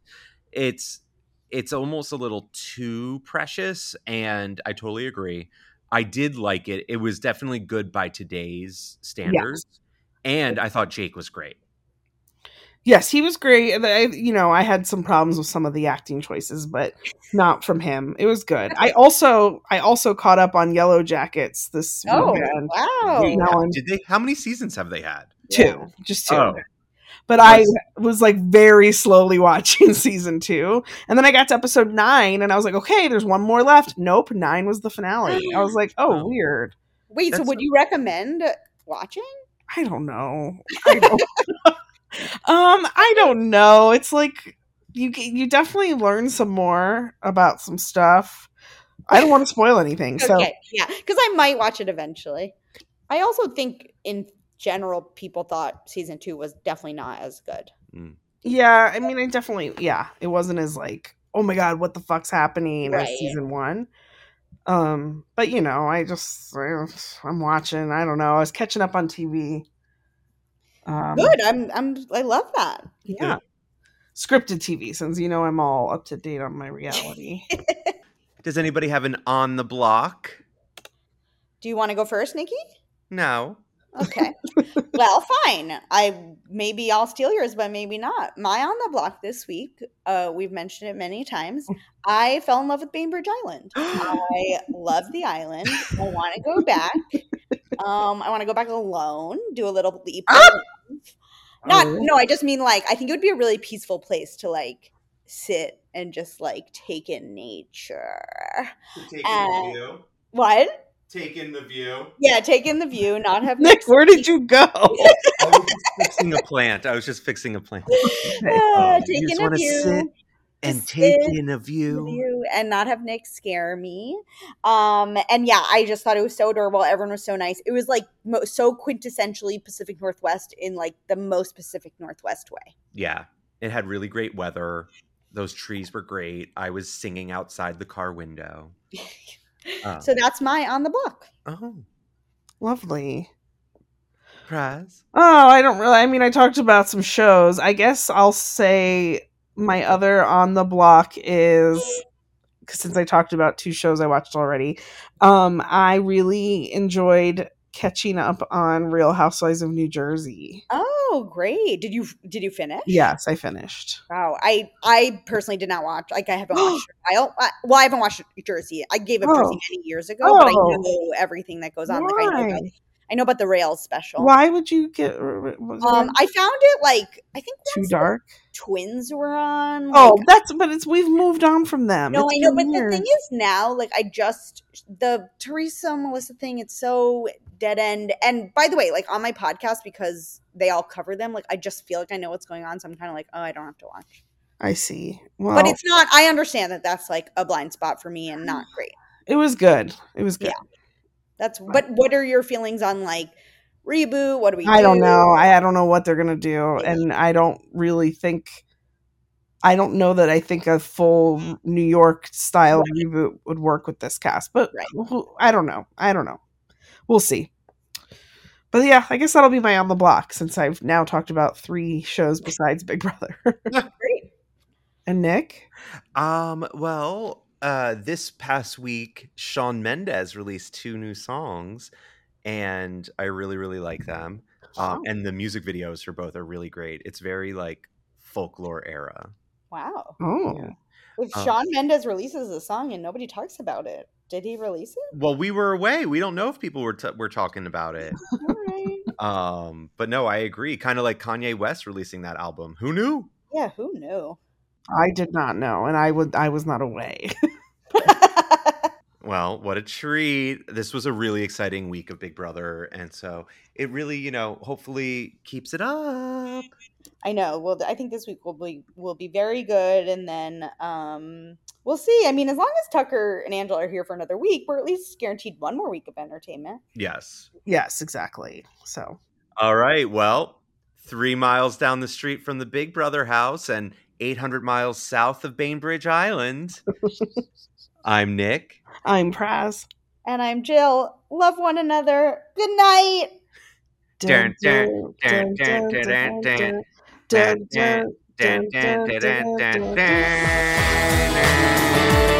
A: it's almost a little too precious, and I totally agree. I did like it. It was definitely good by today's standards. And I thought Jake was great.
B: Yes, he was great. And I had some problems with some of the acting choices, but not from him. It was good. I also caught up on Yellow Jackets this weekend.
C: Wow.
A: Wait,
B: No.
A: how many seasons have they had?
B: Two, just two.
A: Oh.
B: But I was like very slowly watching season 2. And then I got to episode 9 and I was like, okay, there's one more left. Nope, 9 was the finale. I was like, oh, weird.
C: Wait, so would you recommend watching?
B: I don't know. I don't know. It's like you definitely learn some more about some stuff. I don't want to spoil anything. So
C: Okay, yeah, because I might watch it eventually. I also think in general, people thought season 2 was definitely not as good.
B: yeah, I mean, it wasn't as like, oh my god, what the fuck's happening as season 1. But I'm watching. I don't know. I was catching up on TV.
C: Good. I love that.
B: Yeah. Scripted TV, since I'm all up to date on my reality.
A: Does anybody have an on the block?
C: Do you want to go first, Nikki?
A: No.
C: Okay. Well, fine. Maybe I'll steal yours, but maybe not. My on the block this week, we've mentioned it many times. I fell in love with Bainbridge Island. I love the island. I want to go back. I want to go back alone, do a little leap. No, I just mean like I think it would be a really peaceful place to like sit and just like take in nature.
A: Take in the view.
C: What?
A: Take in the view.
C: Yeah, take in the view, not have
B: Nick, where did you go?
A: I was just fixing a plant.
C: Take in a view.
A: And take in a view
C: and not have Nick scare me. And yeah, I just thought it was so adorable. Everyone was so nice. It was like so quintessentially Pacific Northwest in like the most Pacific Northwest way.
A: Yeah, it had really great weather. Those trees were great. I was singing outside the car window.
C: So that's my on the block.
A: Oh,
B: lovely.
A: Prize.
B: Oh, I talked about some shows. I guess I'll say my other on the block is, since I talked about 2 shows I watched already, I really enjoyed catching up on Real Housewives of New Jersey.
C: Oh, great. Did you finish?
B: Yes, I finished.
C: Wow. I personally did not watch. Like, I haven't watched I haven't watched Jersey. I gave up Jersey many years ago, but I know everything that goes on.
B: Why?
C: Like, I know about the Rails special.
B: Why would you get?
C: I found it like I think
B: too dark.
C: Twins were on.
B: Like, we've moved on from them.
C: No, I know, but the thing is now, like the Teresa Melissa thing, it's so dead end. And by the way, like on my podcast, because they all cover them, like I just feel like I know what's going on, so I'm kind of like, oh, I don't have to watch.
B: I see. Well,
C: but it's not. I understand that that's like a blind spot for me and not great.
B: It was good. Yeah.
C: But what are your feelings on like reboot? What do we do?
B: I don't know. I don't know what they're gonna do, and I don't know that I think a full New York style reboot would work with this cast. But I don't know. We'll see. But yeah, I guess that'll be my on the block since I've now talked about 3 shows besides Big Brother.
C: Great.
B: And Nick?
A: Well, this past week, Shawn Mendes released 2 new songs, and I really, really like them. And the music videos for both are really great. It's very like folklore era.
C: Wow.
B: Oh.
A: Yeah.
C: If Shawn Mendes releases a song and nobody talks about it, did he release it?
A: Well, we were away. We don't know if people were talking about it.
C: All right.
A: But no, I agree. Kind of like Kanye West releasing that album. Who knew?
C: Yeah, who knew?
B: I did not know, and I was not away.
A: Well, what a treat. This was a really exciting week of Big Brother, and so it really, hopefully keeps it up.
C: I know. Well, I think this week will be very good, and then we'll see. I mean, as long as Tucker and Angela are here for another week, we're at least guaranteed 1 more week of entertainment.
A: Yes.
B: Yes, exactly. So.
A: All right. Well, 3 miles down the street from the Big Brother house and 800 miles south of Bainbridge Island. I'm Nick.
B: I'm Praz.
C: And I'm Jill. Love one another. Good night.
A: Dun, dun, dun, dun, dun, dun, dun, dun, dun, dun, dun, dun, dun, dun.